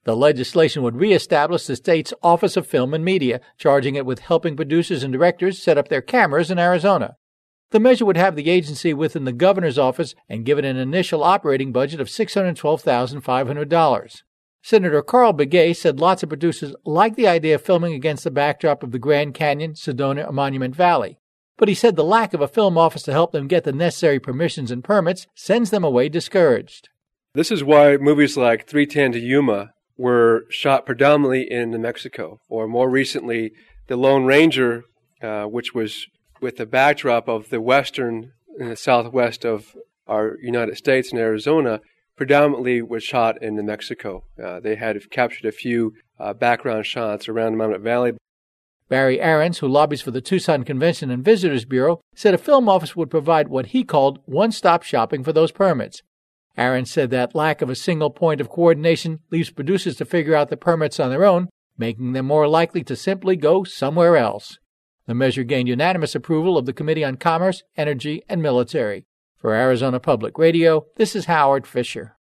The legislation would reestablish the state's Office of Film and Media, charging it with helping producers and directors set up their cameras in Arizona. The measure would have the agency within the governor's office and give it an initial operating budget of $612,500. Senator Carl Begay said lots of producers like the idea of filming against the backdrop of the Grand Canyon, Sedona, or Monument Valley. But he said the lack of a film office to help them get the necessary permissions and permits sends them away discouraged. This is why movies like 310 to Yuma were shot predominantly in New Mexico, or more recently, The Lone Ranger, which was with the backdrop of the western and the southwest of our United States and Arizona, predominantly was shot in New Mexico. They had captured a few background shots around the Monument Valley. Barry Aarons, who lobbies for the Tucson Convention and Visitors Bureau, said a film office would provide what he called one-stop shopping for those permits. Aarons said that lack of a single point of coordination leaves producers to figure out the permits on their own, making them more likely to simply go somewhere else. The measure gained unanimous approval of the Committee on Commerce, Energy, and Military. For Arizona Public Radio, this is Howard Fisher.